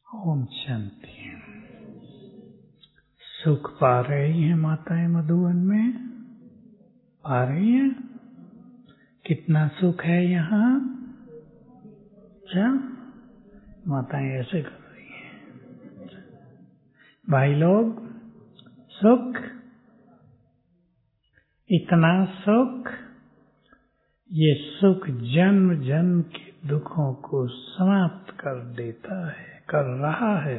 ओम शांति। सुख पा रही हैं माताएं मधुवन में? पा रही हैं? कितना सुख है यहाँ? क्या माताएं ऐसे कर रही हैं? भाई लोग, सुख, इतना सुख, ये सुख जन्म जन्म के दुखों को समाप्त कर देता है, कर रहा है,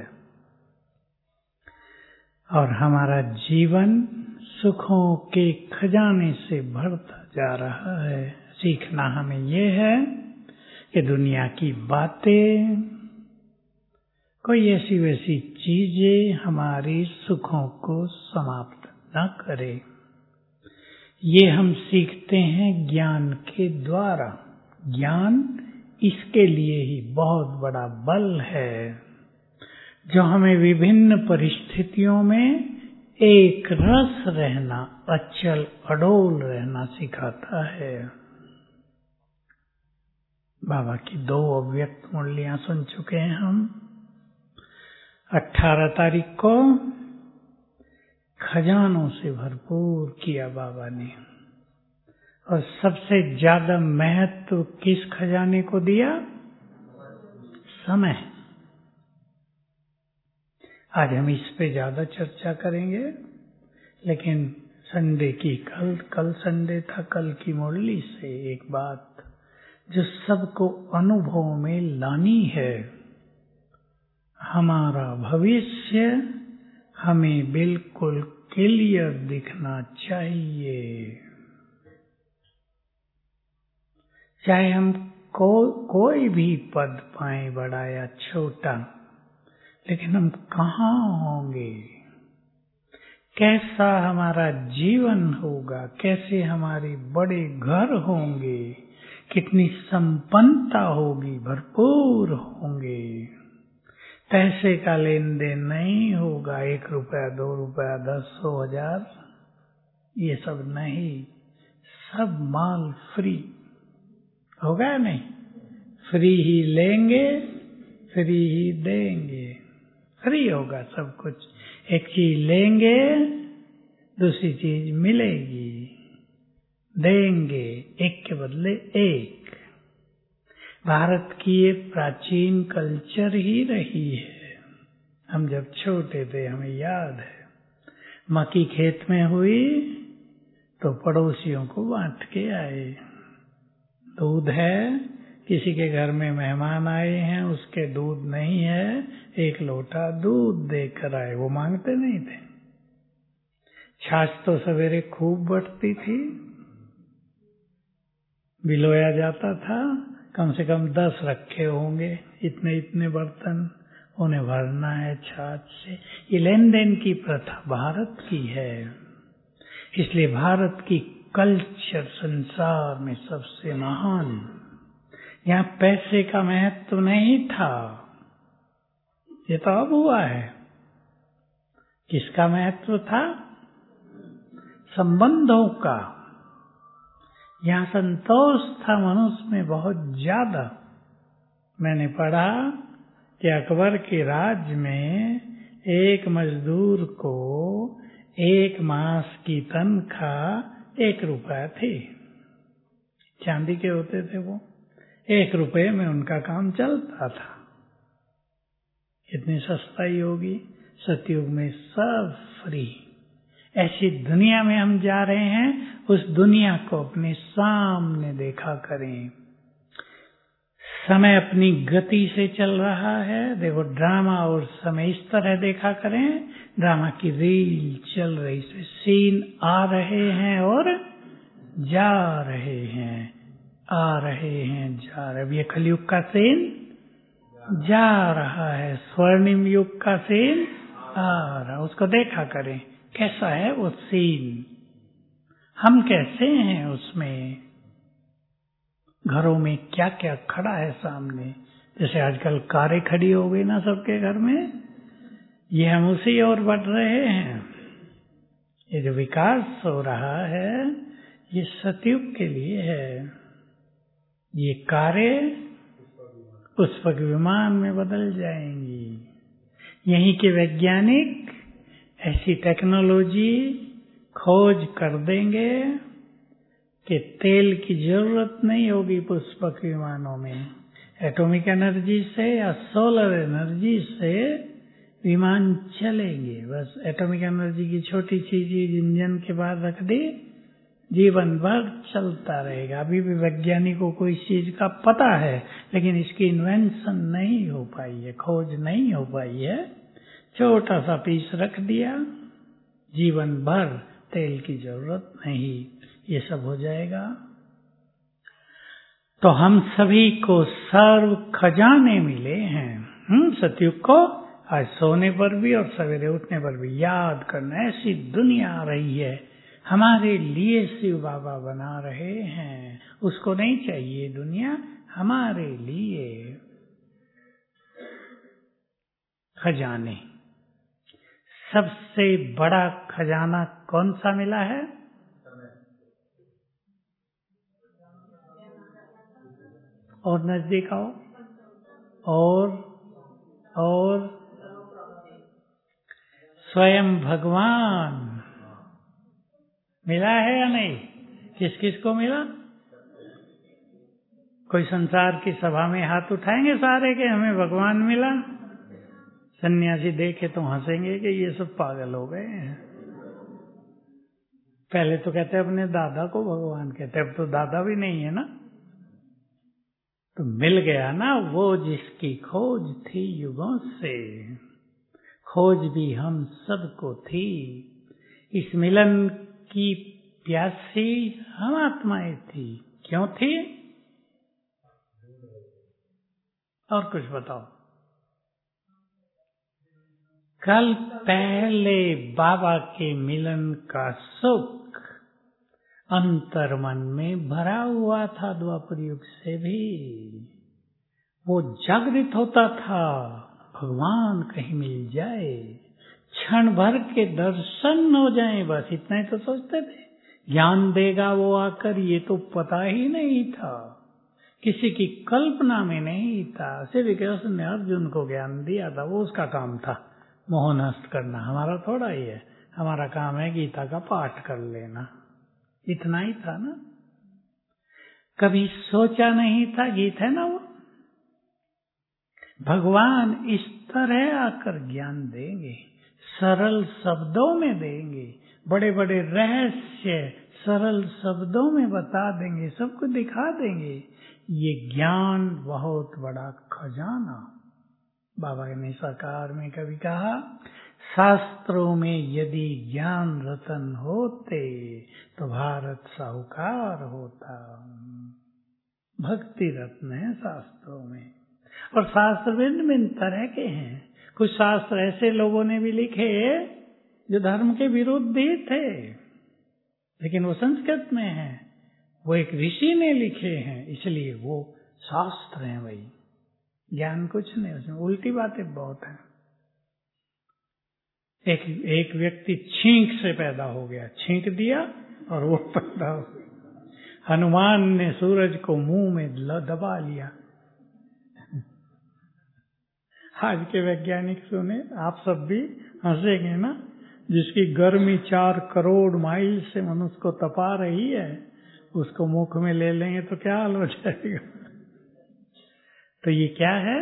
और हमारा जीवन सुखों के खजाने से भरता जा रहा है। सीखना हमें ये है कि दुनिया की बातें, कोई ऐसी वैसी चीजें हमारी सुखों को समाप्त न करे। ये हम सीखते हैं ज्ञान के द्वारा। ज्ञान इसके लिए ही बहुत बड़ा बल है, जो हमें विभिन्न परिस्थितियों में एक रस रहना, अचल अडोल रहना सिखाता है। बाबा की 2 अव्यक्त मुरलियां सुन चुके हैं हम। 18 तारीख को खजानों से भरपूर किया बाबा ने, और सबसे ज्यादा महत्व किस खजाने को दिया? समय। आज हम इस पे ज्यादा चर्चा करेंगे, लेकिन संडे की कल संडे था, कल की मुरली से एक बात जो सबको अनुभव में लानी है। हमारा भविष्य हमें बिल्कुल क्लियर दिखना चाहिए। चाहे हम कोई भी पद पाए, बड़ा या छोटा, लेकिन हम कहाँ होंगे, कैसा हमारा जीवन होगा, कैसे हमारे बड़े घर होंगे, कितनी संपन्नता होगी, भरपूर होंगे। पैसे का लेन देन नहीं होगा, 1 रुपया 2 रुपया 10 100 1000, ये सब नहीं, सब माल फ्री होगा। नहीं, फ्री ही लेंगे, फ्री ही देंगे, फ्री होगा सब कुछ। एक चीज लेंगे, दूसरी चीज मिलेगी, देंगे एक के बदले एक। भारत की ये प्राचीन कल्चर ही रही है। हम जब छोटे थे, हमें याद है, मक्की खेत में हुई तो पड़ोसियों को बांट के आए। दूध है, किसी के घर में मेहमान आए हैं, उसके दूध नहीं है, 1 लोटा दूध देकर आए, वो मांगते नहीं थे। छाछ तो सवेरे खूब बटती थी, बिलोया जाता था, कम से कम 10 रखे होंगे, इतने इतने बर्तन, उन्हें भरना है छाछ से। ये लेन देन की प्रथा भारत की है, इसलिए भारत की कल्चर संसार में सबसे महान। यहाँ पैसे का महत्व नहीं था, ये तो अब हुआ है। किसका महत्व था? संबंधों का। यहाँ संतोष था मनुष्य में बहुत ज्यादा। मैंने पढ़ा कि अकबर के राज्य में एक मजदूर को 1 मास की तनख्वाह 1 रुपया थी। चांदी के होते थे वो, 1 रुपये में उनका काम चलता था। कितनी सस्ताई होगी। सतयुग में सब फ्री। ऐसी दुनिया में हम जा रहे हैं, उस दुनिया को अपने सामने देखा करें। समय अपनी गति से चल रहा है। देखो, ड्रामा और समय इस तरह देखा करें, ड्रामा की रील चल रही है, सीन आ रहे हैं और जा रहे हैं, आ रहे हैं, जा रहे। ये कलयुग का सीन जा रहा है, स्वर्णिम युग का सीन आ रहा, उसको देखा करें कैसा है वो सीन, हम कैसे हैं उसमें, घरों में क्या क्या खड़ा है सामने। जैसे आजकल कारें खड़ी हो गई ना सबके घर में, ये हम उसी ओर बढ़ रहे हैं। ये जो विकास हो रहा है, ये सतयुग के लिए है। ये कारें पुष्पक विमान में बदल जाएंगी। यहीं के वैज्ञानिक ऐसी टेक्नोलॉजी खोज कर देंगे कि तेल की जरूरत नहीं होगी पुष्पक विमानों में। एटॉमिक एनर्जी से या सोलर एनर्जी से विमान चलेंगे। बस एटॉमिक एनर्जी की छोटी चीज इंजन के बाद रख दी, जीवन भर चलता रहेगा। अभी भी वैज्ञानिकों को इस चीज का पता है, लेकिन इसकी इन्वेंशन नहीं हो पाई है, खोज नहीं हो पाई है। छोटा सा पीस रख दिया, जीवन भर तेल की जरूरत नहीं, ये सब हो जाएगा। तो हम सभी को सर्व खजाने मिले हैं। सतयुग को आज सोने पर भी और सवेरे उठने पर भी याद करना। ऐसी दुनिया आ रही है, हमारे लिए शिव बाबा बना रहे हैं। उसको नहीं चाहिए दुनिया, हमारे लिए खजाने। सबसे बड़ा खजाना कौन सा मिला है? और नजदीक आओ। और स्वयं भगवान मिला है या नहीं? किस किस को मिला? कोई संसार की सभा में हाथ उठाएंगे सारे के हमें भगवान मिला? सन्यासी देखे तो हंसेंगे कि ये सब पागल हो गए हैं। पहले तो कहते अपने दादा को भगवान कहते, अब तो दादा भी नहीं है ना। तो मिल गया ना वो जिसकी खोज थी युगों से, खोज भी हम सबको थी। इस मिलन की प्यासी हम आत्माएं थी। क्यों थी? और कुछ बताओ। कल पहले बाबा के मिलन का सुख अंतर्मन में भरा हुआ था। द्वापर युग से भी वो जागृत होता था, भगवान कहीं मिल जाए, क्षण भर के दर्शन हो जाए, बस इतना ही तो सोचते थे। ज्ञान देगा वो आकर, ये तो पता ही नहीं था, किसी की कल्पना में नहीं था। श्री कृष्ण ने अर्जुन को ज्ञान दिया था, वो उसका काम था मोहन हस्त करना। हमारा थोड़ा ही है, हमारा काम है गीता का पाठ कर लेना, इतना ही था ना। कभी सोचा नहीं था, गीत है ना वो, भगवान इस तरह आकर ज्ञान देंगे, सरल शब्दों में देंगे, बड़े बड़े रहस्य सरल शब्दों में बता देंगे, सबको दिखा देंगे। ये ज्ञान बहुत बड़ा खजाना। बाबा ने साकार में कभी कहा, शास्त्रों में यदि ज्ञान रतन होते तो भारत साहूकार होता। भक्ति रत्न है शास्त्रों में। और शास्त्र भिन्न भिन्न तरह के हैं। कुछ शास्त्र ऐसे लोगों ने भी लिखे जो धर्म के विरुद्ध ही थे, लेकिन वो संस्कृत में है, वो एक ऋषि ने लिखे हैं, इसलिए वो शास्त्र हैं। भाई ज्ञान कुछ नहीं, उसमें उल्टी बातें बहुत हैं। एक व्यक्ति छींक से पैदा हो गया, छींक दिया और वो पैदा हो गया। हनुमान ने सूरज को मुंह में दबा लिया। आज के वैज्ञानिक सुने, आप सब भी हंसेंगे ना। जिसकी गर्मी 4 करोड़ माइल से मनुष्य को तपा रही है, उसको मुख में ले लेंगे तो क्या हाल हो जाएगा। तो ये क्या है?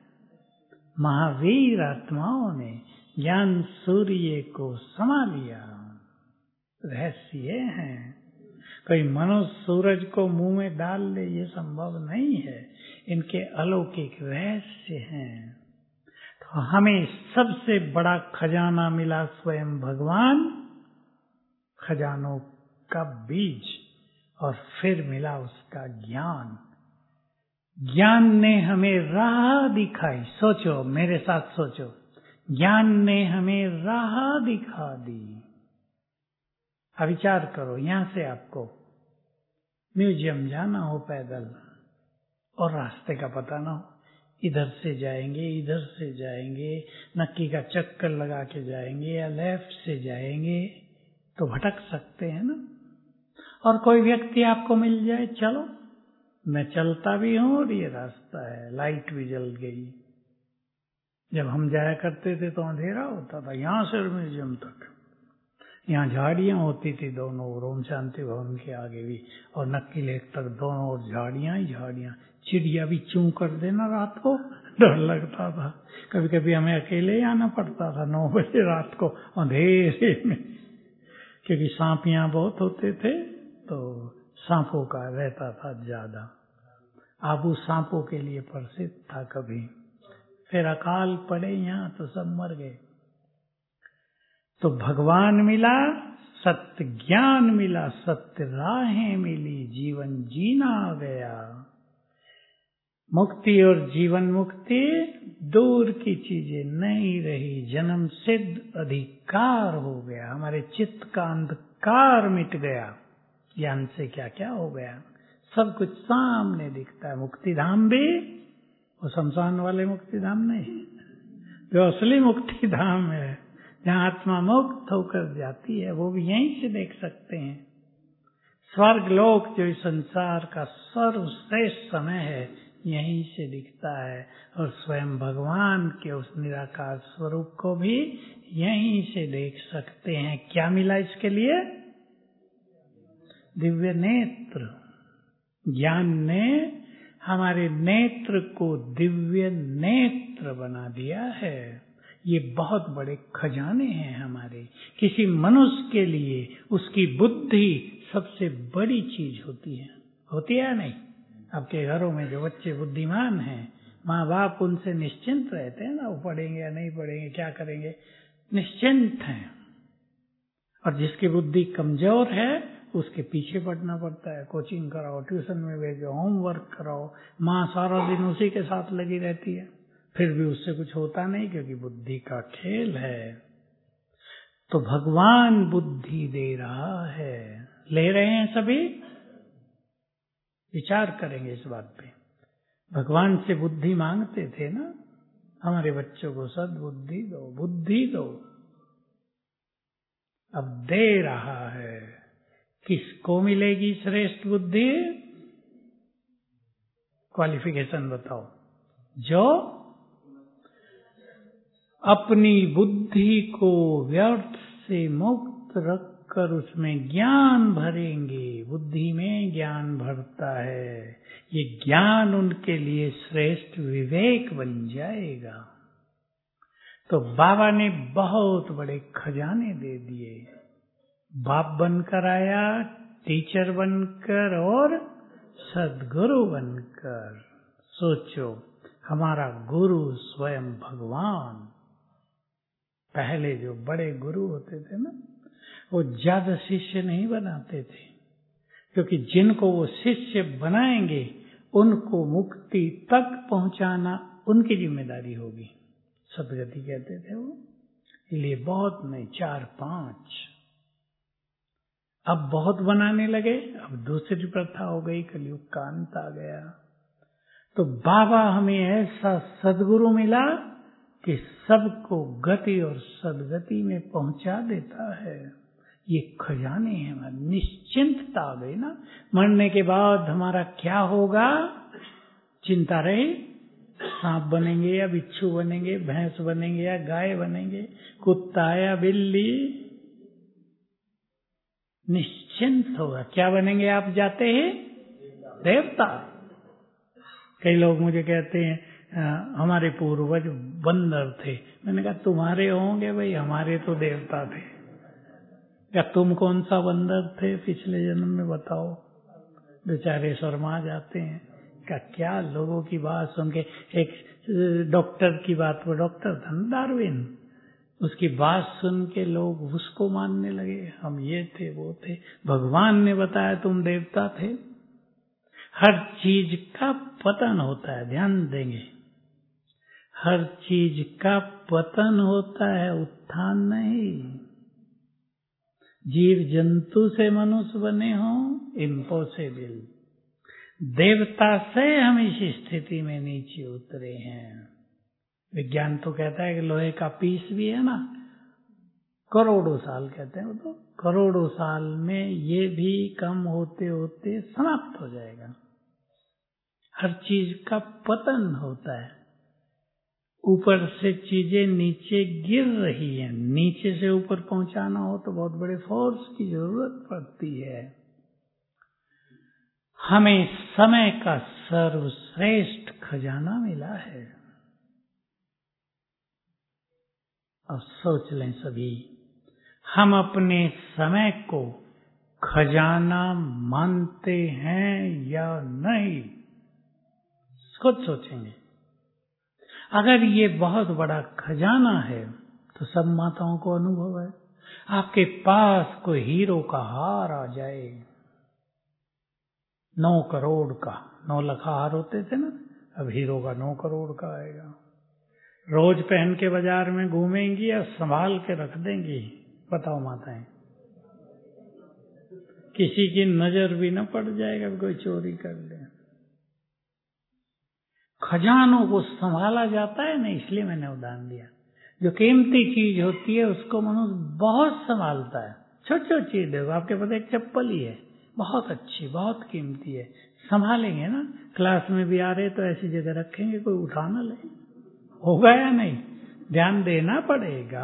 महावीर आत्माओं ने ज्ञान सूर्य को समा लिया। रहस्य है, कोई मनुष्य सूरज को मुंह में डाल ले, ये संभव नहीं है। इनके अलौकिक रहस्य हैं। तो हमें सबसे बड़ा खजाना मिला स्वयं भगवान, खजानों का बीज, और फिर मिला उसका ज्ञान। ज्ञान ने हमें राह दिखाई। सोचो, मेरे साथ सोचो, ज्ञान ने हमें राह दिखा दी। अब विचार करो, यहां से आपको म्यूजियम जाना हो पैदल और रास्ते का पता ना हो, इधर से जाएंगे, इधर से जाएंगे, नक्की का चक्कर लगा के जाएंगे या लेफ्ट से जाएंगे, तो भटक सकते हैं ना। और कोई व्यक्ति आपको मिल जाए, चलो मैं चलता भी हूं और ये रास्ता है, लाइट भी जल गई, जब हम जाया करते थे तो अंधेरा होता था, यहाँ से म्यूजियम तक। यहाँ झाड़ियाँ होती थी दोनों ओर, ओम शांति भवन के आगे भी और नक्की लेक तक दोनों ओर झाड़ियाँ ही झाड़ियाँ। चिड़िया भी चूं कर देना रात को, डर लगता था। कभी कभी हमें अकेले ही आना पड़ता था 9 बजे रात को अंधेरे में, क्योंकि सांप यहाँ बहुत होते थे, तो सांपों का रहता था ज्यादा। आबू सांपों के लिए प्रसिद्ध था। कभी फिर अकाल पड़े यहाँ तो सब मर गए। तो भगवान मिला, सत्य ज्ञान मिला, सत्य राहें मिली, जीवन जीना आ गया। मुक्ति और जीवन मुक्ति दूर की चीजें नहीं रही, जन्म सिद्ध अधिकार हो गया। हमारे चित्त का अंधकार मिट गया। ज्ञान से क्या क्या हो गया, सब कुछ सामने दिखता है। मुक्ति धाम भी वो शमशान वाले मुक्ति धाम नहीं, जो असली मुक्ति धाम है, जहाँ आत्मा मुक्त होकर जाती है, वो भी यहीं से देख सकते हैं। स्वर्ग लोक जो इस संसार का सर्वश्रेष्ठ समय है, यहीं से दिखता है। और स्वयं भगवान के उस निराकार स्वरूप को भी यहीं से देख सकते हैं। क्या मिला इसके लिए? दिव्य नेत्र। ज्ञान ने हमारे नेत्र को दिव्य नेत्र बना दिया है। ये बहुत बड़े खजाने हैं हमारे। किसी मनुष्य के लिए उसकी बुद्धि सबसे बड़ी चीज होती है नहीं? आपके घरों में जो बच्चे बुद्धिमान हैं, माँ बाप उनसे निश्चिंत रहते हैं ना, वो पढ़ेंगे या नहीं पढ़ेंगे, क्या करेंगे, निश्चिंत हैं। और जिसकी बुद्धि कमजोर है उसके पीछे पढ़ना पड़ता है। कोचिंग कराओ, ट्यूशन में भेजो, होमवर्क कराओ, माँ सारा दिन उसी के साथ लगी रहती है, फिर भी उससे कुछ होता नहीं, क्योंकि बुद्धि का खेल है। तो भगवान बुद्धि दे रहा है। ले रहे हैं सभी? विचार करेंगे इस बात पे। भगवान से बुद्धि मांगते थे ना, हमारे बच्चों को सद्बुद्धि दो, बुद्धि दो। अब दे रहा है। किसको मिलेगी श्रेष्ठ बुद्धि? क्वालिफिकेशन बताओ। जो अपनी बुद्धि को व्यर्थ से मुक्त रखकर उसमें ज्ञान भरेंगे। बुद्धि में ज्ञान भरता है, ये ज्ञान उनके लिए श्रेष्ठ विवेक बन जाएगा। तो बाबा ने बहुत बड़े खजाने दे दिए। बाप बनकर आया, टीचर बनकर और सद्गुरु बनकर। सोचो, हमारा गुरु स्वयं भगवान। पहले जो बड़े गुरु होते थे ना, वो ज्यादा शिष्य नहीं बनाते थे, क्योंकि जिनको वो शिष्य बनाएंगे उनको मुक्ति तक पहुंचाना उनकी जिम्मेदारी होगी। सदगति कहते थे वो। इसलिए बहुत नहीं, 4-5। अब बहुत बनाने लगे, अब दूसरी प्रथा हो गई, कलयुग का अंत आ गया। तो बाबा हमें ऐसा सदगुरु मिला कि सबको गति और सदगति में पहुंचा देता है। ये खजाने हैं हमारे। निश्चिंतता आ गई ना। मरने के बाद हमारा क्या होगा, चिंता रही? सांप बनेंगे या बिच्छू बनेंगे, भैंस बनेंगे या गाय बनेंगे, कुत्ता या बिल्ली? निश्चिंत होगा। क्या बनेंगे आप जाते ही? देवता। कई लोग मुझे कहते हैं हमारे पूर्वज बंदर थे। मैंने कहा तुम्हारे होंगे भाई, हमारे तो देवता थे। क्या तुम कौन सा बंदर थे पिछले जन्म में, बताओ? बेचारे शर्मा जाते हैं। क्या लोगों की बात सुन के। एक डॉक्टर की बात, वो डॉक्टर था डार्विन, उसकी बात सुन के लोग उसको मानने लगे, हम ये थे वो थे। भगवान ने बताया तुम देवता थे। हर चीज का पतन होता है, ध्यान देंगे। हर चीज का पतन होता है, उत्थान नहीं। जीव जंतु से मनुष्य बने हो, इम्पॉसिबल। देवता से हम इस स्थिति में नीचे उतरे हैं। विज्ञान तो कहता है कि लोहे का पीस भी है ना, करोड़ों साल कहते हैं वो, तो करोड़ों साल में ये भी कम होते होते समाप्त हो जाएगा। हर चीज का पतन होता है, ऊपर से चीजें नीचे गिर रही हैं, नीचे से ऊपर पहुंचाना हो तो बहुत बड़े फोर्स की जरूरत पड़ती है। हमें समय का सर्वश्रेष्ठ खजाना मिला है। अब सोच लें सभी, हम अपने समय को खजाना मानते हैं या नहीं? खुद सोचेंगे। अगर ये बहुत बड़ा खजाना है तो सब माताओं को अनुभव है। आपके पास कोई हीरो का हार आ जाए, 9 करोड़ का, 9 लाख हार होते थे ना, अब हीरो का 9 करोड़ का आएगा। रोज पहन के बाजार में घूमेंगी या संभाल के रख देंगी? बताओ माताएं, किसी की नजर भी न पड़ जाएगा, कोई चोरी कर ले। खजानों को संभाला जाता है ना, इसलिए मैंने उदाहरण दिया। जो कीमती चीज होती है उसको मनुष्य बहुत संभालता है। छोटी छोटी चीज देखो, आपके पास एक चप्पल ही है, बहुत अच्छी, बहुत कीमती है, संभालेंगे ना। क्लास में भी आ रहे तो ऐसी जगह रखेंगे, कोई उठा ना ले, होगा या नहीं? ध्यान देना पड़ेगा।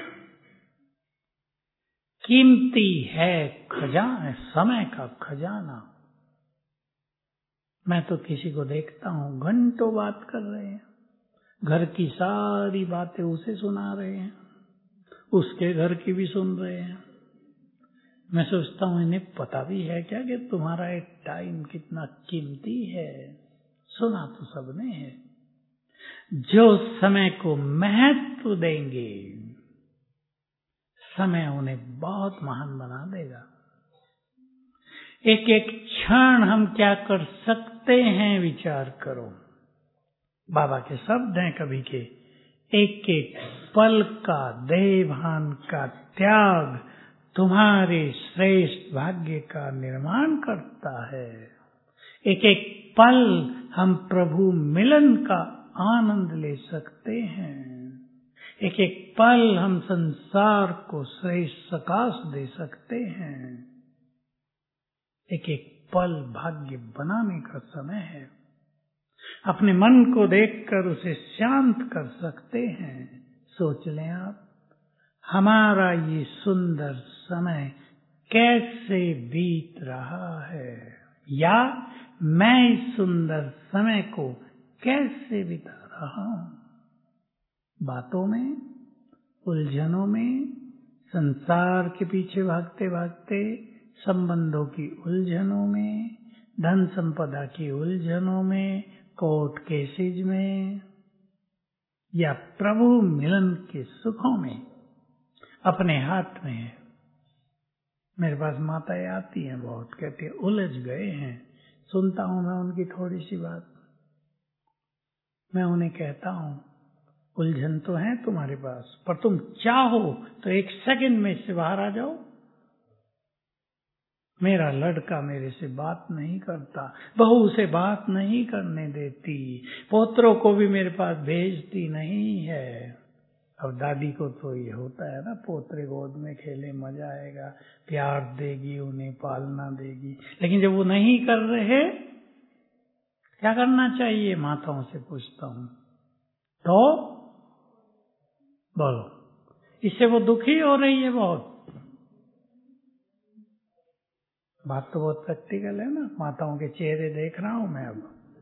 कीमती है खजाना, समय का खजाना। मैं तो किसी को देखता हूँ घंटों बात कर रहे हैं, घर की सारी बातें उसे सुना रहे हैं, उसके घर की भी सुन रहे हैं। मैं सोचता हूँ इन्हें पता भी है क्या कि तुम्हारा एक टाइम कितना कीमती है? सुना तो सबने है। जो समय को महत्व देंगे, समय उन्हें बहुत महान बना देगा। एक एक क्षण हम क्या कर सकते हैं, विचार करो। बाबा के शब्द हैं कभी के, एक एक पल का देभान का त्याग तुम्हारे श्रेष्ठ भाग्य का निर्माण करता है। एक एक पल हम प्रभु मिलन का आनंद ले सकते हैं। एक एक पल हम संसार को श्रेष्ठ सकाश दे सकते हैं। एक एक पल भाग्य बनाने का समय है। अपने मन को देखकर उसे शांत कर सकते हैं। सोच लें आप, हमारा ये सुंदर समय कैसे बीत रहा है, या मैं इस सुंदर समय को कैसे बिता रहा हूं। बातों में, उलझनों में, संसार के पीछे भागते भागते, संबंधों की उलझनों में, धन संपदा की उलझनों में, कोर्ट केसेज में, या प्रभु मिलन के सुखों में, अपने हाथ में है। मेरे पास माताएं आती हैं बहुत, कहती है उलझ गए हैं। सुनता हूं मैं उनकी थोड़ी सी बात, मैं उन्हें कहता हूं उलझन तो है तुम्हारे पास, पर तुम चाहो तो 1 सेकंड में इससे बाहर आ जाओ। मेरा लड़का मेरे से बात नहीं करता, बहू उसे बात नहीं करने देती, पोतरों को भी मेरे पास भेजती नहीं है। अब दादी को तो ये होता है ना, पोतरे गोद में खेले मजा आएगा, प्यार देगी, उन्हें पालना देगी। लेकिन जब वो नहीं कर रहे, क्या करना चाहिए? माताओं से पूछता हूं तो बोलो। इससे वो दुखी हो रही है बहुत। बात तो बहुत प्रैक्टिकल है ना, माताओं के चेहरे देख रहा हूं मैं।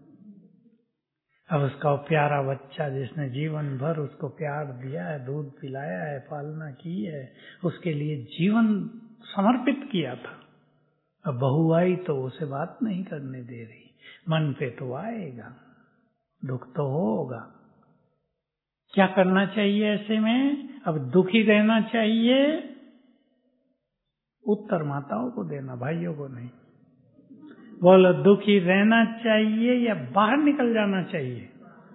अब उसका प्यारा बच्चा जिसने जीवन भर उसको प्यार दिया है, दूध पिलाया है, पालना की है, उसके लिए जीवन समर्पित किया था, अब बहू आई तो उसे बात नहीं करने दे रही। मन पे तो आएगा, दुख तो होगा। क्या करना चाहिए ऐसे में? अब दुखी रहना चाहिए, उत्तर माताओं को देना, भाइयों को नहीं। बोलो, दुखी रहना चाहिए या बाहर निकल जाना चाहिए?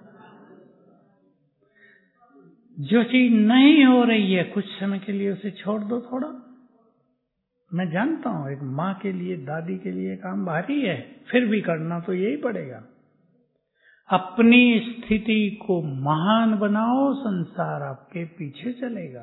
जो चीज नहीं हो रही है, कुछ समय के लिए उसे छोड़ दो थोड़ा। मैं जानता हूं एक माँ के लिए, दादी के लिए काम भारी है, फिर भी करना तो यही पड़ेगा। अपनी स्थिति को महान बनाओ, संसार आपके पीछे चलेगा।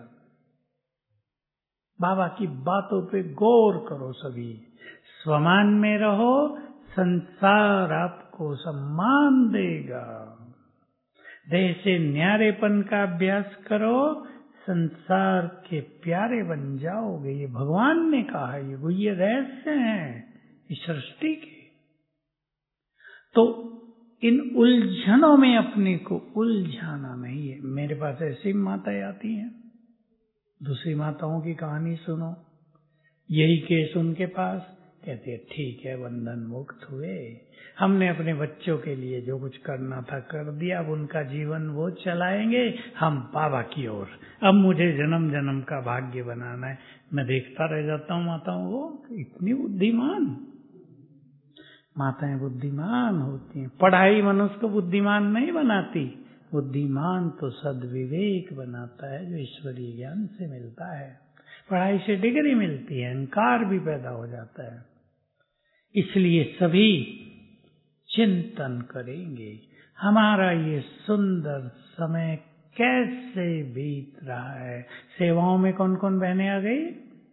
बाबा की बातों पे गौर करो सभी, स्वमान में रहो, संसार आपको सम्मान देगा। देह से न्यारेपन का अभ्यास करो, संसार के प्यारे बन जाओगे। ये भगवान ने कहा है, ये रहस्य हैं इस सृष्टि के। तो इन उलझनों में अपने को उलझाना नहीं है। मेरे पास ऐसी माताएं आती हैं, दूसरी माताओं की कहानी सुनो, यही केस उनके पास, कहते हैं ठीक है बंधन मुक्त हुए, हमने अपने बच्चों के लिए जो कुछ करना था कर दिया, अब उनका जीवन वो चलाएंगे, हम बाबा की ओर, अब मुझे जन्म जन्म का भाग्य बनाना है। मैं देखता रह जाता हूँ माताओं को, इतनी बुद्धिमान माताएं बुद्धिमान होती हैं। पढ़ाई मनुष्य को बुद्धिमान नहीं बनाती, बुद्धिमान तो सद्विवेक बनाता है जो ईश्वरीय ज्ञान से मिलता है। पढ़ाई से डिग्री मिलती है, अहंकार भी पैदा हो जाता है। इसलिए सभी चिंतन करेंगे हमारा ये सुंदर समय कैसे बीत रहा है। सेवाओं में कौन कौन बहनें आ गई?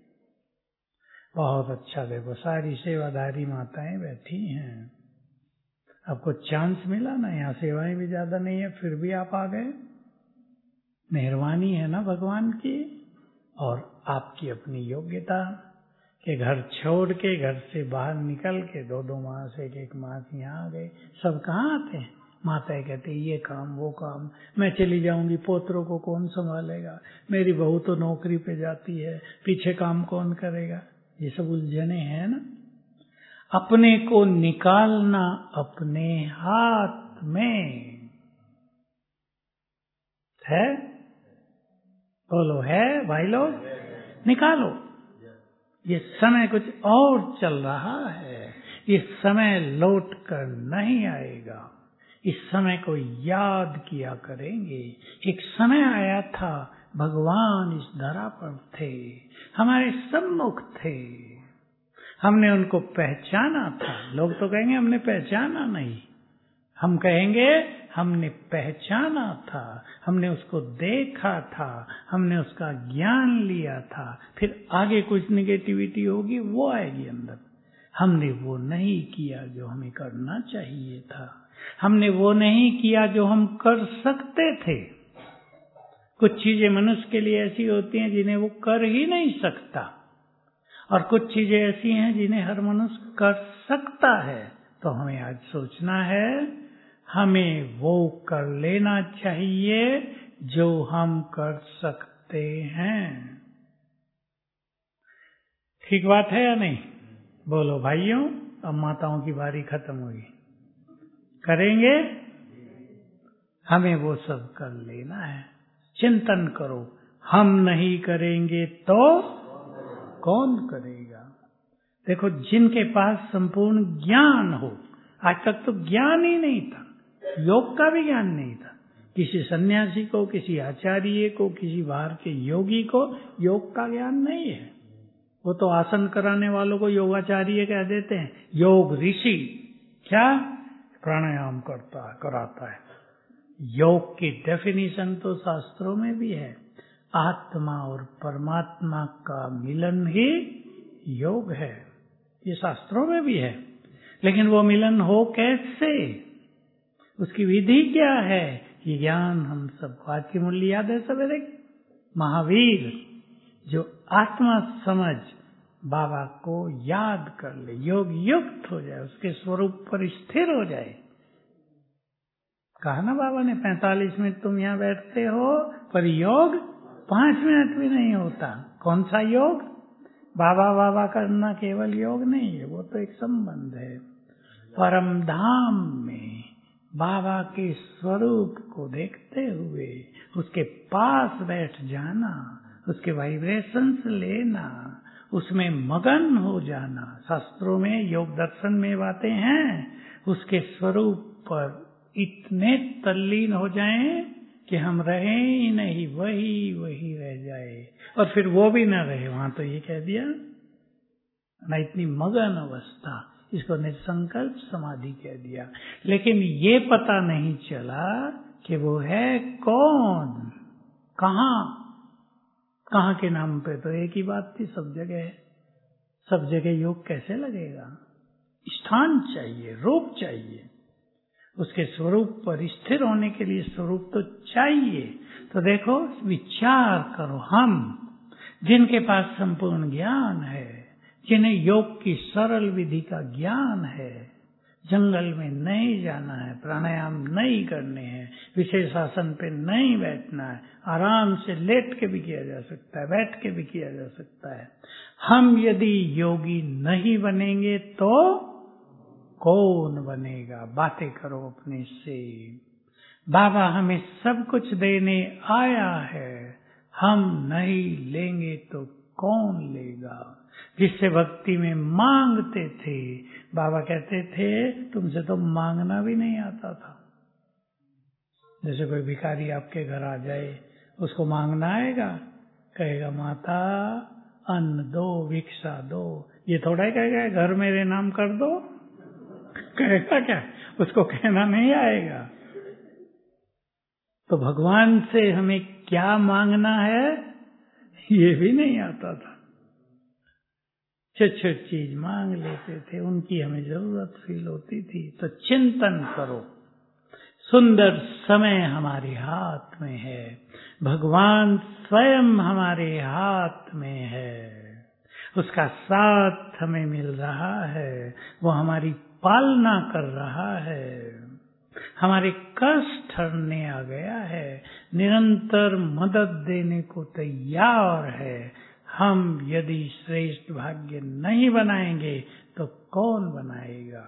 बहुत अच्छा, देखो सारी सेवाधारी माताएं बैठी हैं। आपको चांस मिला ना, यहाँ सेवाएं भी ज्यादा नहीं है, फिर भी आप आ गए। मेहरबानी है ना भगवान की, और आपकी अपनी योग्यता के घर छोड़ के, घर से बाहर निकल के 2-2 मास, 1-1 मास यहाँ आ गए। सब कहाँ आते हैं? माताएं कहती ये काम वो काम, मैं चली जाऊंगी पोतरों को कौन संभालेगा, मेरी बहू तो नौकरी पे जाती है, पीछे काम कौन करेगा। ये सब उलझने हैं ना। अपने को निकालना अपने हाथ में है। बोलो है भाई लोग, निकालो। ये समय कुछ और चल रहा है, ये समय लौट कर नहीं आएगा। इस समय को याद किया करेंगे। एक समय आया था भगवान इस धरा पर थे, हमारे सम्मुख थे, हमने उनको पहचाना था। लोग तो कहेंगे हमने पहचाना नहीं, हम कहेंगे हमने पहचाना था, हमने उसको देखा था, हमने उसका ज्ञान लिया था। फिर आगे कुछ निगेटिविटी होगी वो आएगी अंदर। हमने वो नहीं किया जो हमें करना चाहिए था, हमने वो नहीं किया जो हम कर सकते थे। कुछ चीजें मनुष्य के लिए ऐसी होती हैं जिन्हें वो कर ही नहीं सकता, और कुछ चीजें ऐसी हैं जिन्हें हर मनुष्य कर सकता है। तो हमें आज सोचना है, हमें वो कर लेना चाहिए जो हम कर सकते हैं। ठीक बात है या नहीं? बोलो भाइयों। अब माताओं की बारी खत्म हुई, करेंगे, हमें वो सब कर लेना है। चिंतन करो, हम नहीं करेंगे तो कौन करेगा। देखो जिनके पास संपूर्ण ज्ञान हो, आज तक तो ज्ञान ही नहीं था, योग का भी ज्ञान नहीं था। किसी सन्यासी को, किसी आचार्य को, किसी बाहर के योगी को योग का ज्ञान नहीं है। वो तो आसन कराने वालों को योगाचार्य कह देते हैं, योग ऋषि क्या प्राणायाम कराता है। योग की डेफिनेशन तो शास्त्रों में भी है, आत्मा और परमात्मा का मिलन ही योग है, ये शास्त्रों में भी है। लेकिन वो मिलन हो कैसे, उसकी विधि क्या है, ये ज्ञान हम सबको। आज की मूल्य याद है सवेरे, महावीर जो आत्मा समझ बाबा को याद कर ले, योग युक्त हो जाए, उसके स्वरूप पर स्थिर हो जाए। कहा ना बाबा ने 45 मिनट तुम यहाँ बैठते हो, पर योग 5 मिनट भी नहीं होता। कौन सा योग? बाबा बाबा करना केवल योग नहीं है, वो तो एक संबंध है। परम धाम में बाबा के स्वरूप को देखते हुए उसके पास बैठ जाना, उसके वाइब्रेशंस लेना, उसमें मगन हो जाना। शास्त्रों में, योग दर्शन में बातें हैं, उसके स्वरूप पर इतने तल्लीन हो जाएं कि हम रहें ही नहीं, वही वही रह जाए, और फिर वो भी न रहे वहां। तो ये कह दिया ना, इतनी मगन अवस्था, इसको निसंकल्प समाधि कह दिया। लेकिन ये पता नहीं चला कि वो है कौन, कहाँ के नाम पे तो एक ही बात थी, सब जगह है। सब जगह योग कैसे लगेगा? स्थान चाहिए, रूप चाहिए। उसके स्वरूप पर स्थिर होने के लिए स्वरूप तो चाहिए। तो देखो, विचार करो, हम जिनके पास संपूर्ण ज्ञान है, जिन्हें योग की सरल विधि का ज्ञान है, जंगल में नहीं जाना है, प्राणायाम नहीं करने हैं, विशेष आसन पे नहीं बैठना है, आराम से लेट के भी किया जा सकता है, बैठ के भी किया जा सकता है। हम यदि योगी नहीं बनेंगे तो कौन बनेगा? बातें करो अपने से। बाबा हमें सब कुछ देने आया है, हम नहीं लेंगे तो कौन लेगा? जिससे भक्ति में मांगते थे, बाबा कहते थे तुमसे तो मांगना भी नहीं आता था। जैसे कोई भिखारी आपके घर आ जाए, उसको मांगना आएगा? कहेगा माता अन्न दो, भिक्षा दो। ये थोड़ा ही कहेगा घर मेरे नाम कर दो, कहेगा क्या? उसको कहना नहीं आएगा। तो भगवान से हमें क्या मांगना है ये भी नहीं आता था। छोटी चीज मांग लेते थे, उनकी हमें जरूरत फील होती थी। तो चिंतन करो, सुंदर समय हमारे हाथ में है, भगवान स्वयं हमारे हाथ में है, उसका साथ हमें मिल रहा है, वो हमारी पालना कर रहा है, हमारे कष्ट हरने आ गया है, निरंतर मदद देने को तैयार है। हम यदि श्रेष्ठ भाग्य नहीं बनाएंगे तो कौन बनाएगा?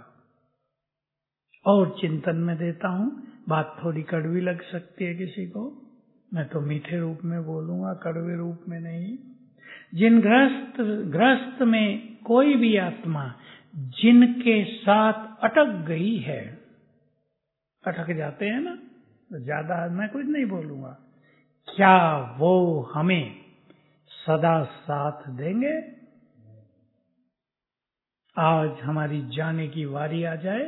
और चिंतन में देता हूं, बात थोड़ी कड़वी लग सकती है किसी को, मैं तो मीठे रूप में बोलूंगा, कड़वे रूप में नहीं। जिन ग्रस्त में कोई भी आत्मा जिनके साथ अटक गई है, अटक जाते हैं ना, तो ज्यादा मैं कुछ नहीं बोलूंगा, क्या वो हमें सदा साथ देंगे? आज हमारी जाने की वारी आ जाए,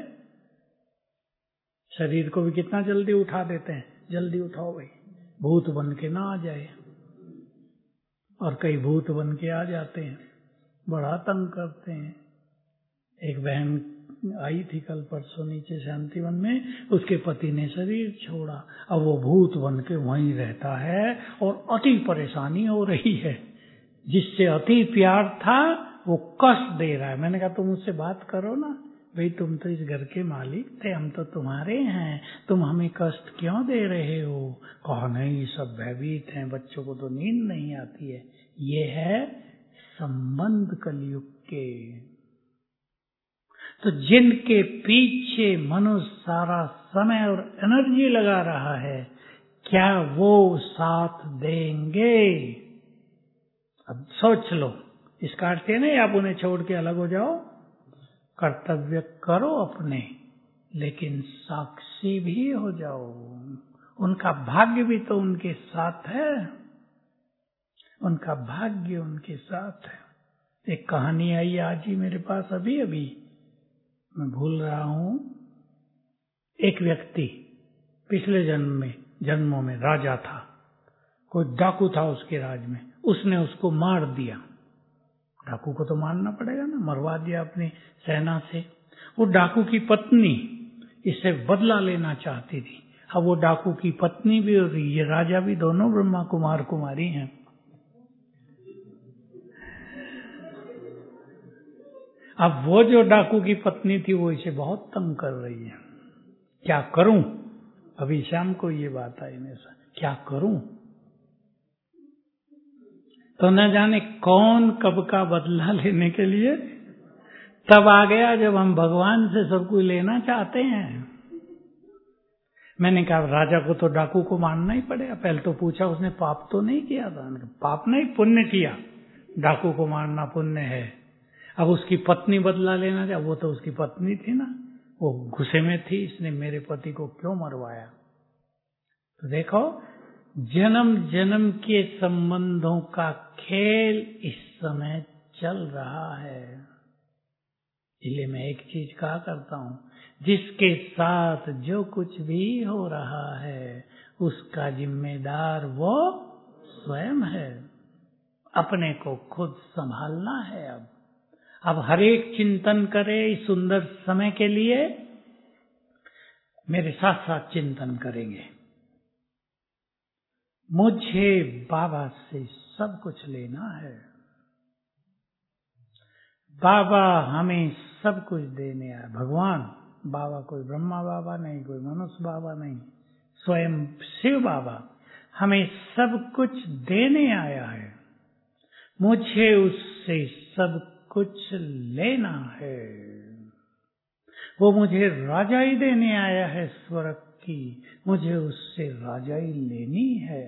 शरीर को भी कितना जल्दी उठा देते हैं, जल्दी उठाओ भाई, भूत बन के ना आ जाए। और कई भूत बन के आ जाते हैं, बड़ा तंग करते हैं। एक बहन आई थी कल परसों नीचे शांतिवन में, उसके पति ने शरीर छोड़ा, अब वो भूत बन के वहीं रहता है और अति परेशानी हो रही है। जिससे अति प्यार था वो कष्ट दे रहा है। मैंने कहा तुम उससे बात करो ना भाई, तुम तो इस घर के मालिक थे, हम तो तुम्हारे हैं, तुम हमें कष्ट क्यों दे रहे हो? कहा नहीं, सब भयभीत हैं, बच्चों को तो नींद नहीं आती है। ये है संबंध कलयुग के। तो जिनके पीछे मनुष्य सारा समय और एनर्जी लगा रहा है, क्या वो साथ देंगे? अब सोच लो, इसका अर्थ ये नहीं आप उन्हें छोड़ के अलग हो जाओ, कर्तव्य करो अपने, लेकिन साक्षी भी हो जाओ। उनका भाग्य भी तो उनके साथ है, उनका भाग्य उनके साथ है। एक कहानी आई आज ही मेरे पास, अभी मैं भूल रहा हूं। एक व्यक्ति पिछले जन्मों में राजा था, कोई डाकू था उसके राज में, उसने उसको मार दिया। डाकू को तो मारना पड़ेगा ना, मरवा दिया अपनी सेना से। वो डाकू की पत्नी इससे बदला लेना चाहती थी। अब वो डाकू की पत्नी भी और ये राजा भी दोनों ब्रह्मा कुमार कुमारी हैं। अब वो जो डाकू की पत्नी थी वो इसे बहुत तंग कर रही है। क्या करूं? अभी शाम को ये बात आई मेरे साथ, क्या करूं? तो न जाने कौन कब का बदला लेने के लिए तब आ गया जब हम भगवान से सब कुछ लेना चाहते हैं। मैंने कहा राजा को तो डाकू को मारना ही पड़ेगा। पहले तो पूछा उसने पाप तो नहीं किया था? पाप नहीं, पुण्य किया। डाकू को मारना पुण्य है। अब उसकी पत्नी बदला लेना चाहे, वो तो उसकी पत्नी थी ना, वो गुस्से में थी, इसने मेरे पति को क्यों मरवाया? तो देखो, जन्म जन्म के संबंधों का खेल इस समय चल रहा है। इसलिए मैं एक चीज कहा करता हूं, जिसके साथ जो कुछ भी हो रहा है उसका जिम्मेदार वो स्वयं है। अपने को खुद संभालना है। अब हर एक चिंतन करे इस सुंदर समय के लिए, मेरे साथ साथ चिंतन करेंगे। मुझे बाबा से सब कुछ लेना है। बाबा हमें सब कुछ देने आया। भगवान बाबा, कोई ब्रह्मा बाबा नहीं, कोई मनुष्य बाबा नहीं, स्वयं शिव बाबा हमें सब कुछ देने आया है। मुझे उससे सब कुछ लेना है। वो मुझे राजाई देने आया है स्वर्ग की, मुझे उससे राजाई लेनी है।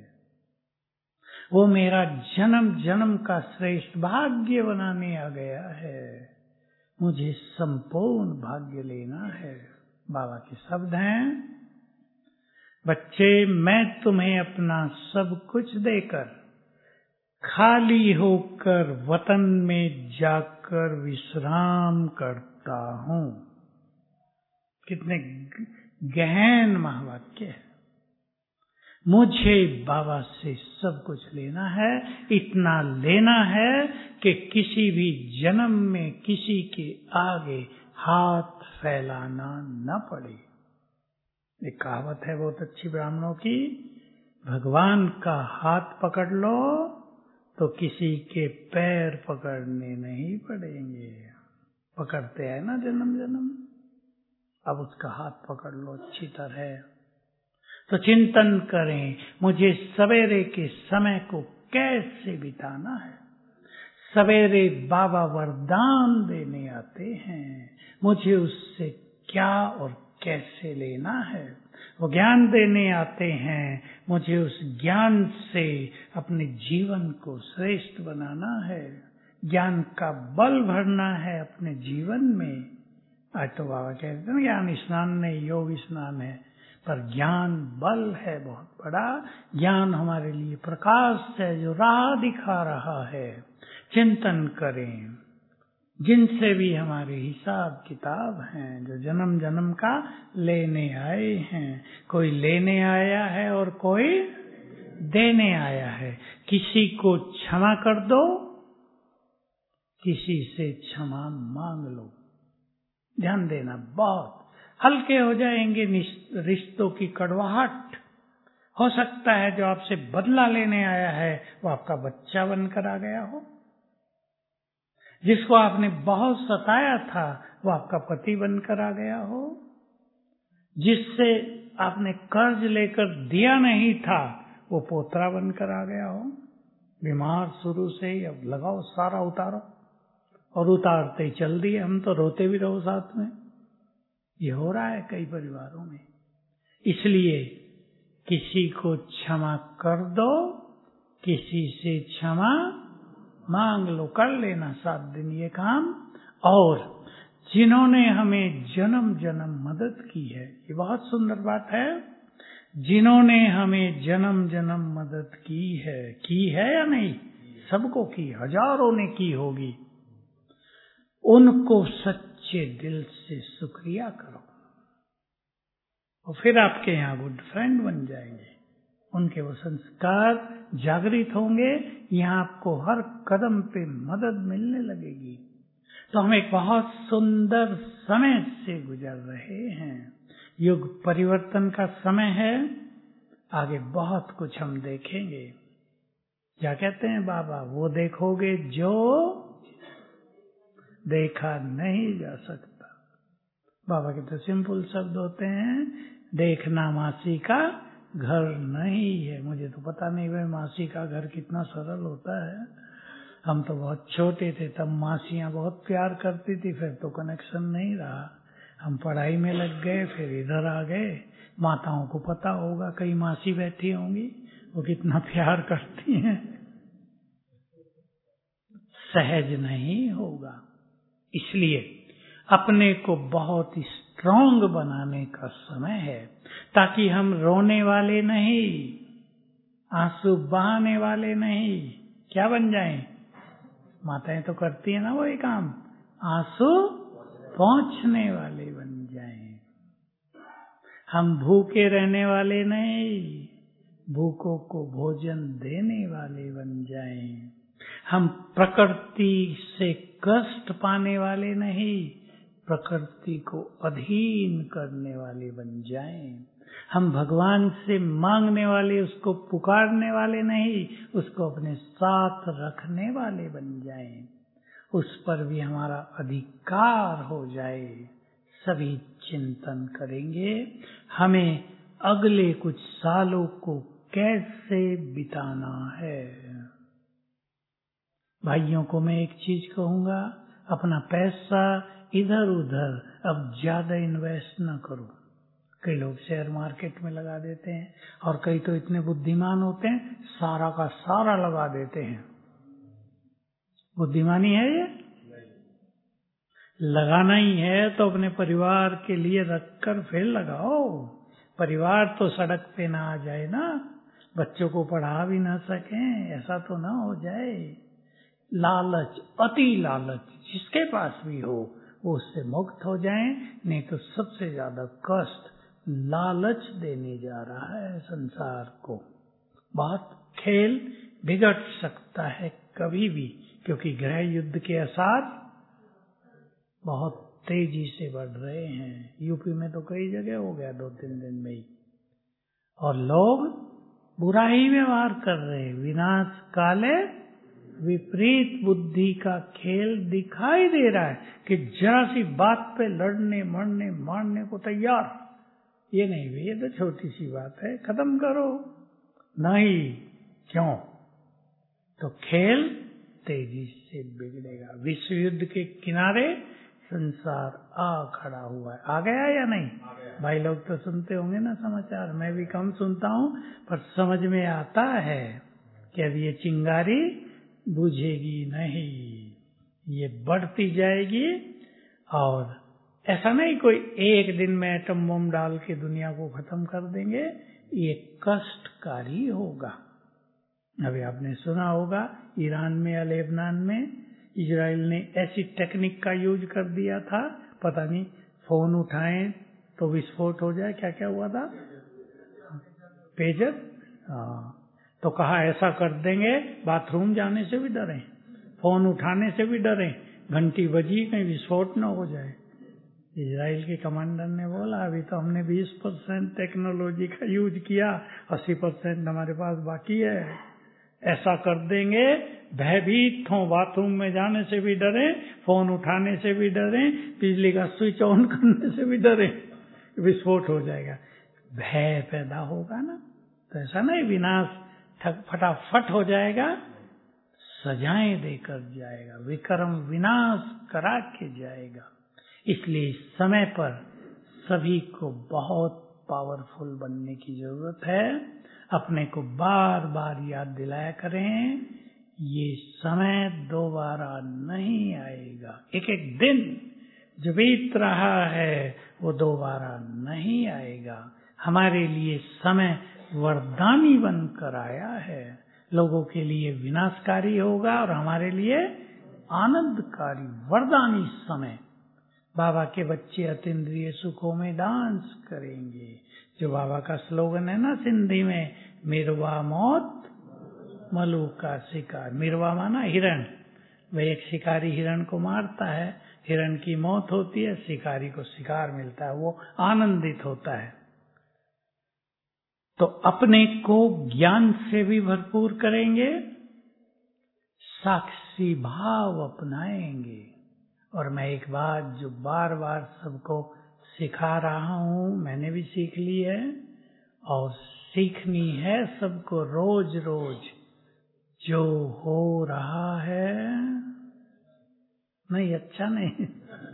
वो मेरा जन्म जन्म का श्रेष्ठ भाग्य बनाने आ गया है, मुझे संपूर्ण भाग्य लेना है। बाबा के शब्द हैं, बच्चे मैं तुम्हें अपना सब कुछ देकर खाली होकर वतन में जाकर विश्राम करता हूँ। कितने गहन महावाक्य है। मुझे बाबा से सब कुछ लेना है, इतना लेना है कि किसी भी जन्म में किसी के आगे हाथ फैलाना न पड़े। एक कहावत है बहुत अच्छी ब्राह्मणों की, भगवान का हाथ पकड़ लो तो किसी के पैर पकड़ने नहीं पड़ेंगे। पकड़ते हैं ना जन्म जन्म, अब उसका हाथ पकड़ लो अच्छी तरह। तो चिंतन करें, मुझे सवेरे के समय को कैसे बिताना है। सवेरे बाबा वरदान देने आते हैं, मुझे उससे क्या और कैसे लेना है। वो ज्ञान देने आते हैं, मुझे उस ज्ञान से अपने जीवन को श्रेष्ठ बनाना है। ज्ञान का बल भरना है अपने जीवन में। आज तो बाबा कहते हैं ज्ञान स्नान नहीं, योग स्नान है, पर ज्ञान बल है बहुत बड़ा। ज्ञान हमारे लिए प्रकाश है जो राह दिखा रहा है। चिंतन करें, जिनसे भी हमारे हिसाब किताब हैं, जो जन्म जन्म का लेने आए हैं। कोई लेने आया है और कोई देने आया है। किसी को क्षमा कर दो, किसी से क्षमा मांग लो। ध्यान देना, बहुत हल्के हो जाएंगे रिश्तों की कड़वाहट। हो सकता है जो आपसे बदला लेने आया है वो आपका बच्चा बनकर आ गया हो, जिसको आपने बहुत सताया था वो आपका पति बनकर आ गया हो, जिससे आपने कर्ज लेकर दिया नहीं था वो पोतरा बनकर आ गया हो। बीमार शुरू से ही, अब लगाओ सारा उतारो, और उतारते ही चल दिए हम तो रोते भी रहो साथ में। ये हो रहा है कई परिवारों में। इसलिए किसी को क्षमा कर दो, किसी से क्षमा मांग लो। कर लेना 7 दिन ये काम। और जिन्होंने हमें जन्म जन्म मदद की है, ये बहुत सुंदर बात है, जिन्होंने हमें जन्म जन्म मदद की है या नहीं? सबको की, हजारों ने की होगी। उनको सच्चे दिल से शुक्रिया करो और फिर आपके यहाँ गुड फ्रेंड बन जाएंगे। उनके वो संस्कार जागृत होंगे, यहाँ आपको हर कदम पे मदद मिलने लगेगी। तो हम एक बहुत सुंदर समय से गुजर रहे हैं। युग परिवर्तन का समय है, आगे बहुत कुछ हम देखेंगे। क्या कहते हैं बाबा, वो देखोगे जो देखा नहीं जा सकता। बाबा के तो सिंपल शब्द होते हैं, देखना मासी का घर नहीं है। मुझे तो पता नहीं भाई मासी का घर कितना सरल होता है। हम तो बहुत छोटे थे तब मासियां बहुत प्यार करती थी, फिर तो कनेक्शन नहीं रहा। हम पढ़ाई में लग गए, फिर इधर आ गए। माताओं को पता होगा, कई मासी बैठी होंगी, वो कितना प्यार करती हैं। सहज नहीं होगा। इसलिए अपने को बहुत स्ट्रांग बनाने का समय है, ताकि हम रोने वाले नहीं, आंसू बहाने वाले नहीं, क्या बन जाएं? माताएं तो करती है ना वही काम, आंसू पहुंचने वाले बन जाएं। हम भूखे रहने वाले नहीं, भूखों को भोजन देने वाले बन जाएं। हम प्रकृति से कष्ट पाने वाले नहीं, प्रकृति को अधीन करने वाले बन जाएं। हम भगवान से मांगने वाले, उसको पुकारने वाले नहीं, उसको अपने साथ रखने वाले बन जाएं। उस पर भी हमारा अधिकार हो जाए। सभी चिंतन करेंगे हमें अगले कुछ सालों को कैसे बिताना है। भाइयों को मैं एक चीज कहूंगा, अपना पैसा इधर उधर अब ज्यादा इन्वेस्ट न करो। कई लोग शेयर मार्केट में लगा देते हैं और कई तो इतने बुद्धिमान होते हैं सारा का सारा लगा देते हैं। बुद्धिमानी है ये? लगाना ही है तो अपने परिवार के लिए रखकर फिर लगाओ। परिवार तो सड़क पे ना आ जाए ना, बच्चों को पढ़ा भी ना सकें, ऐसा तो ना हो जाए। लालच, अति लालच जिसके पास भी हो वो उससे मुक्त हो जाए। नहीं तो सबसे ज्यादा कष्ट लालच देने जा रहा है संसार को। बहुत खेल बिगड़ सकता है कभी भी, क्योंकि गृह युद्ध के आसार बहुत तेजी से बढ़ रहे हैं। यूपी में तो कई जगह हो गया 2-3 दिन में ही, और लोग बुरा ही व्यवहार कर रहे हैं। विनाश काले विपरीत बुद्धि का खेल दिखाई दे रहा है कि जरा सी बात पे लड़ने मरने मारने को तैयार। ये नहीं भी, ये तो छोटी सी बात है, खत्म करो। नहीं, क्यों? तो खेल तेजी से बिगड़ेगा। विश्व युद्ध के किनारे संसार आ खड़ा हुआ है। आ गया या नहीं? भाई लोग तो सुनते होंगे ना समाचार, मैं भी कम सुनता हूँ, पर समझ में आता है कि अब ये चिंगारी बुझेगी नहीं, ये बढ़ती जाएगी। और ऐसा नहीं कोई एक दिन में एटम बम डाल के दुनिया को खत्म कर देंगे, ये कष्टकारी होगा। अभी आपने सुना होगा ईरान में या लेबनान में इजराइल ने ऐसी टेक्निक का यूज कर दिया था, पता नहीं फोन उठाएं तो विस्फोट हो जाए। क्या क्या हुआ था? पेजर। हाँ, तो कहा ऐसा कर देंगे बाथरूम जाने से भी डरें, फोन उठाने से भी डरें, घंटी बजी कहीं विस्फोट न हो जाए। इजराइल के कमांडर ने बोला अभी तो हमने 20% टेक्नोलॉजी का यूज किया, 80% हमारे पास बाकी है। ऐसा कर देंगे भयभीत हो, बाथरूम में जाने से भी डरें, फोन उठाने से भी डरें, बिजली का स्विच ऑन करने से भी डरें, विस्फोट हो जाएगा। भय पैदा होगा ना, तो ऐसा नहीं विनाश फटाफट हो जाएगा, सजाएं देकर जाएगा, विक्रम विनाश करा के जाएगा। इसलिए समय पर सभी को बहुत पावरफुल बनने की जरूरत है। अपने को बार बार याद दिलाया करें, ये समय दोबारा नहीं आएगा। एक एक दिन जो बीत रहा है वो दोबारा नहीं आएगा। हमारे लिए समय वरदानी बनकर आया है, लोगों के लिए विनाशकारी होगा और हमारे लिए आनंदकारी वरदानी समय। बाबा के बच्चे अतीन्द्रिय सुखों में डांस करेंगे, जो बाबा का स्लोगन है ना सिंधी में, मिरवा मौत मलू का शिकार। मिरवा माना हिरण, वह एक शिकारी हिरण को मारता है, हिरण की मौत होती है, शिकारी को शिकार मिलता है, वो आनंदित होता है। तो अपने को ज्ञान से भी भरपूर करेंगे, साक्षी भाव अपनाएंगे। और मैं एक बात जो बार बार सबको सिखा रहा हूँ, मैंने भी सीख ली है और सीखनी है सबको रोज रोज, जो हो रहा है नहीं अच्छा नहीं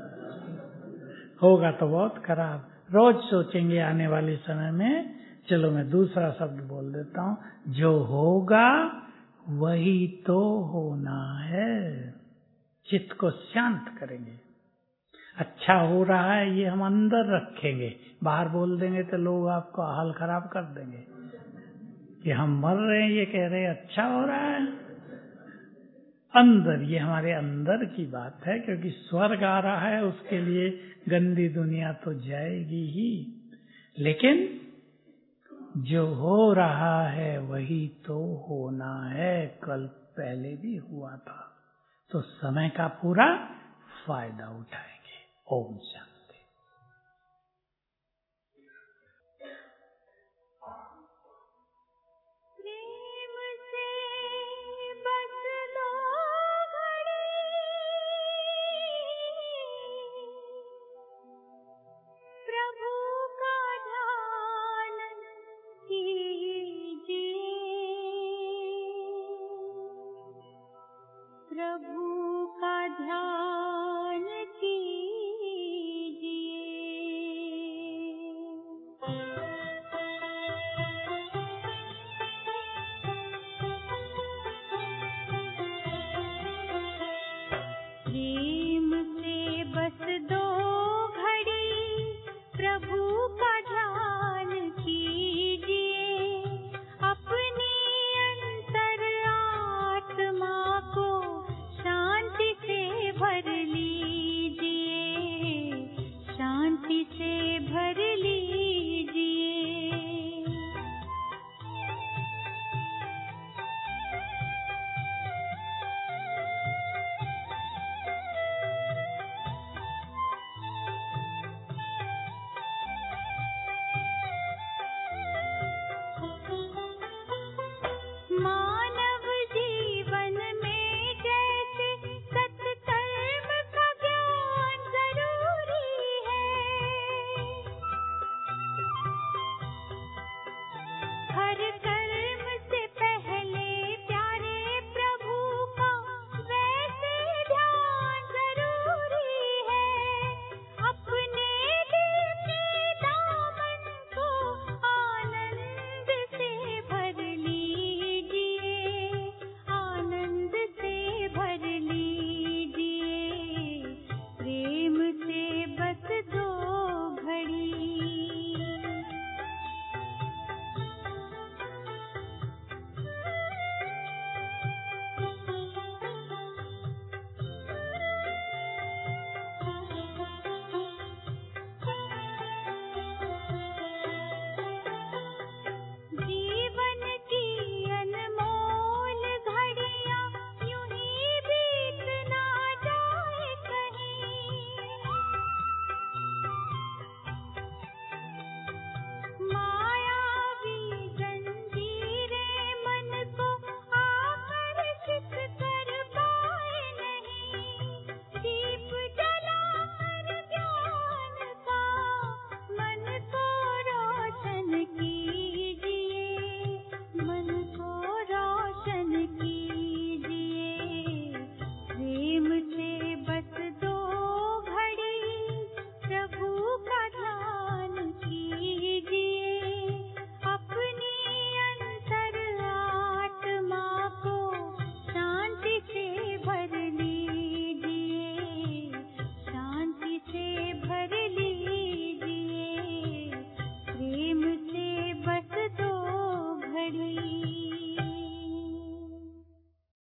होगा तो बहुत खराब। रोज सोचेंगे आने वाले समय में, चलो मैं दूसरा शब्द बोल देता हूँ, जो होगा वही तो होना है। चित्त को शांत करेंगे। अच्छा हो रहा है ये हम अंदर रखेंगे, बाहर बोल देंगे तो लोग आपको हाल खराब कर देंगे कि हम मर रहे हैं, ये कह रहे हैं अच्छा हो रहा है। अंदर, ये हमारे अंदर की बात है, क्योंकि स्वर्ग आ रहा है, उसके लिए गंदी दुनिया तो जाएगी ही, लेकिन जो हो रहा है वही तो होना है। कल पहले भी हुआ था, तो समय का पूरा फायदा उठाएंगे। ओम शांति।